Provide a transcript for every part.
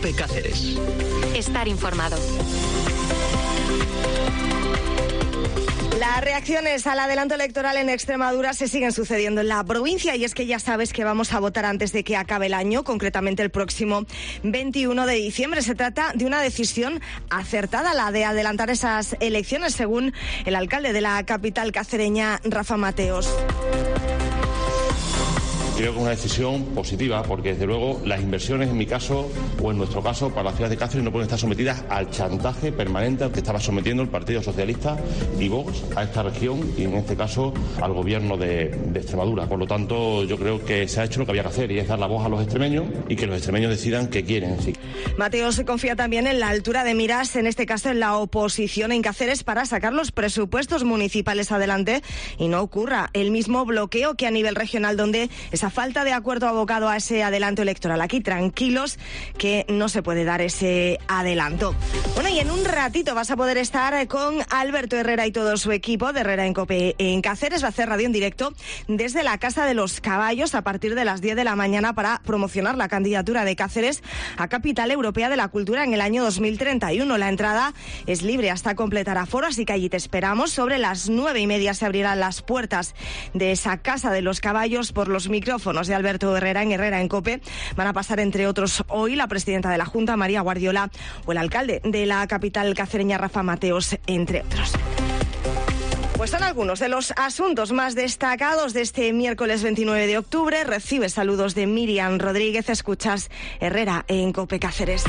COPE Cáceres. Estar informado. Las reacciones al adelanto electoral en Extremadura se siguen sucediendo en la provincia y es que ya sabes que vamos a votar antes de que acabe el año, concretamente el próximo 21 de diciembre. Se trata de una decisión acertada, la de adelantar esas elecciones, según el alcalde de la capital cacereña, Rafa Mateos. Creo que es una decisión positiva porque, desde luego, las inversiones, en mi caso o en nuestro caso, para la ciudad de Cáceres no pueden estar sometidas al chantaje permanente al que estaba sometiendo el Partido Socialista y Vox a esta región y, en este caso, al gobierno de Extremadura. Por lo tanto, yo creo que se ha hecho lo que había que hacer y es dar la voz a los extremeños y que los extremeños decidan qué quieren. Sí. Mateo se confía también en la altura de miras, en este caso en la oposición en Cáceres, para sacar los presupuestos municipales adelante y no ocurra el mismo bloqueo que a nivel regional, donde esa falta de acuerdo abocado a ese adelanto electoral. Aquí tranquilos que no se puede dar ese adelanto. Bueno, y en un ratito vas a poder estar con Alberto Herrera y todo su equipo de Herrera en COPE en Cáceres. Va a hacer radio en directo desde la Casa de los Caballos a partir de las 10 de la mañana para promocionar la candidatura de Cáceres a Capital Europea de la Cultura en el año 2031. La entrada es libre hasta completar aforo, así que allí te esperamos. Sobre las 9:30 se abrirán las puertas de esa Casa de los Caballos por los micrófonos de Alberto Herrera en COPE. Van a pasar, entre otros, hoy la presidenta de la Junta, María Guardiola, o el alcalde de la capital cacereña, Rafa Mateos, entre otros. Pues son algunos de los asuntos más destacados de este miércoles 29 de octubre. Recibes saludos de Miriam Rodríguez. Escuchas Herrera en COPE Cáceres.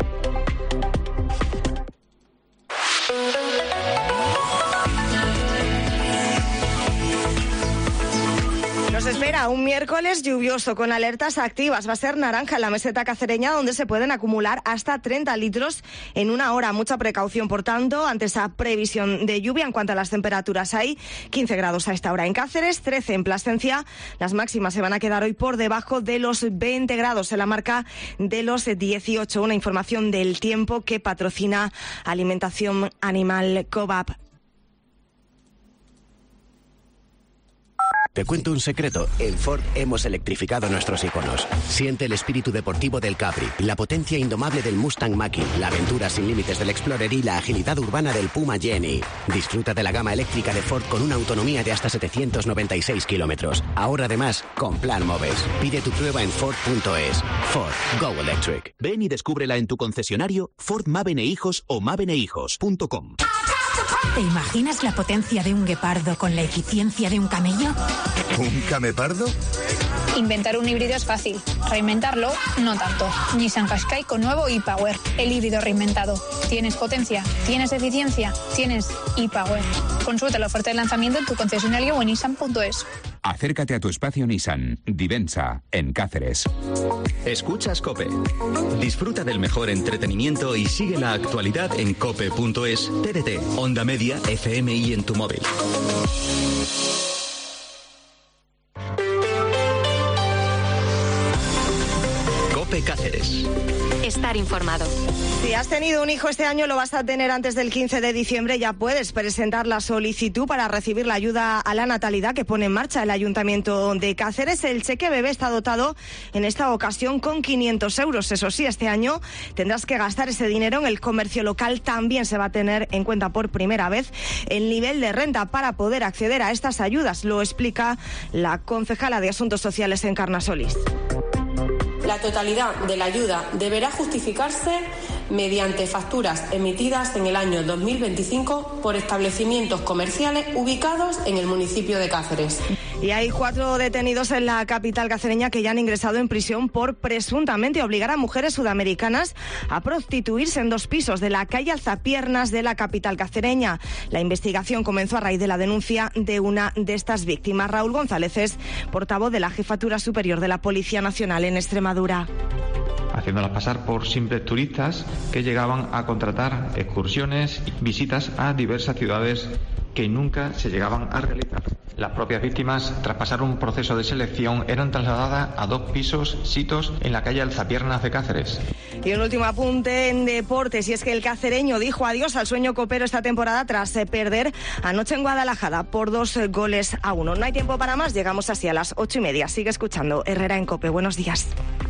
Nos espera un miércoles lluvioso con alertas activas. Va a ser naranja en la meseta cacereña, donde se pueden acumular hasta 30 litros en una hora. Mucha precaución, por tanto, ante esa previsión de lluvia. En cuanto a las temperaturas, hay 15 grados a esta hora en Cáceres, 13 en Plasencia. Las máximas se van a quedar hoy por debajo de los 20 grados, en la marca de los 18. Una información del tiempo que patrocina Alimentación Animal Cobap. Te cuento un secreto. En Ford hemos electrificado nuestros iconos. Siente el espíritu deportivo del Capri, la potencia indomable del Mustang Mach-E, la aventura sin límites del Explorer y la agilidad urbana del Puma Jenny. Disfruta de la gama eléctrica de Ford con una autonomía de hasta 796 kilómetros. Ahora, además, con Plan Moves. Pide tu prueba en Ford.es. Ford. Go Electric. Ven y descúbrela en tu concesionario Ford Mavene Hijos o mavenehijos.com. ¿Te imaginas la potencia de un guepardo con la eficiencia de un camello? ¿Un camepardo? Inventar un híbrido es fácil, reinventarlo no tanto. Nissan Qashqai con nuevo e-Power, el híbrido reinventado. ¿Tienes potencia? ¿Tienes eficiencia? ¿Tienes e-Power? Consulta la oferta de lanzamiento en tu concesionario o en nissan.es. Acércate a tu espacio Nissan Divensa, en Cáceres. Escuchas COPE. Disfruta del mejor entretenimiento y sigue la actualidad en cope.es, TDT, Onda Media, FM y en tu móvil. COPE Cáceres. Estar informado. Si has tenido un hijo este año, lo vas a tener antes del 15 de diciembre. Ya puedes presentar la solicitud para recibir la ayuda a la natalidad que pone en marcha el Ayuntamiento de Cáceres. El cheque bebé está dotado en esta ocasión con 500 euros. Eso sí, este año tendrás que gastar ese dinero en el comercio local. También se va a tener en cuenta por primera vez el nivel de renta para poder acceder a estas ayudas. Lo explica la concejala de Asuntos Sociales, Encarna Solís. La totalidad de la ayuda deberá justificarse mediante facturas emitidas en el año 2025 por establecimientos comerciales ubicados en el municipio de Cáceres. Y hay 4 detenidos en la capital cacereña que ya han ingresado en prisión por presuntamente obligar a mujeres sudamericanas a prostituirse en 2 pisos de la calle Alzapiernas de la capital cacereña. La investigación comenzó a raíz de la denuncia de una de estas víctimas. Raúl González es portavoz de la Jefatura Superior de la Policía Nacional en Extremadura. Haciéndolas pasar por simples turistas que llegaban a contratar excursiones y visitas a diversas ciudades que nunca se llegaban a realizar. Las propias víctimas, tras pasar un proceso de selección, eran trasladadas a 2 pisos sitos en la calle Alzapiernas de Cáceres. Y un último apunte en deportes, y es que el cacereño dijo adiós al sueño copero esta temporada tras perder anoche en Guadalajara por 2-1. No hay tiempo para más, llegamos así a las 8:30. Sigue escuchando Herrera en COPE. Buenos días.